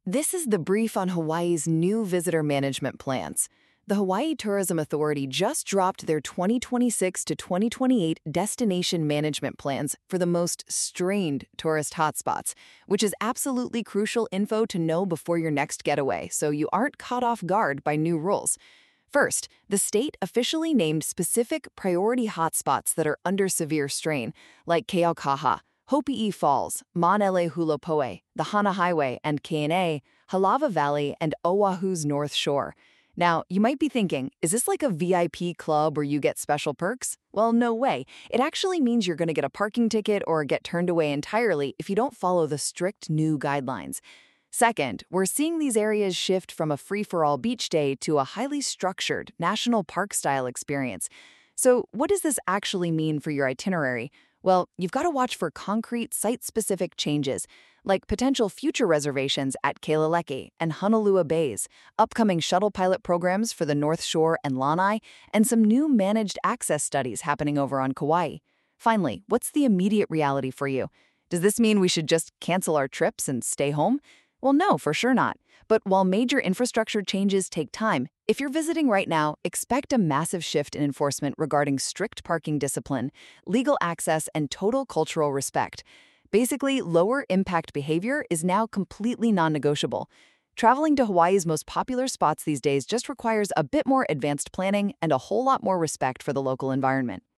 This is the brief on Hawaii's new visitor management plans. The Hawaii Tourism Authority just dropped their 2026 to 2028 destination management plans for the most strained tourist hotspots, which is absolutely crucial info to know before your next getaway so you aren't caught off guard by new rules. First, the state officially named specific priority hotspots that are under severe strain, like Keaukaha, Hopi'i Falls, Maunele Hulapoe, the Hana Highway and Kainei, Halava Valley, and Oahu's North Shore. Now, you might be thinking, is this like a VIP club where you get special perks? Well, no way. It actually means you're going to get a parking ticket or get turned away entirely if you don't follow the strict new guidelines. Second, we're seeing these areas shift from a free-for-all beach day to a highly structured, national park-style experience. So what does this actually mean for your itinerary? Well, you've got to watch for concrete, site-specific changes, like potential future reservations at Kealeleke and Honolua Bays, upcoming shuttle pilot programs for the North Shore and Lanai, and some new managed access studies happening over on Kauai. Finally, what's the immediate reality for you? Does this mean we should just cancel our trips and stay home? Well, no, for sure not. But while major infrastructure changes take time, if you're visiting right now, expect a massive shift in enforcement regarding strict parking discipline, legal access, and total cultural respect. Basically, lower impact behavior is now completely non-negotiable. Traveling to Hawaii's most popular spots these days just requires a bit more advanced planning and a whole lot more respect for the local environment.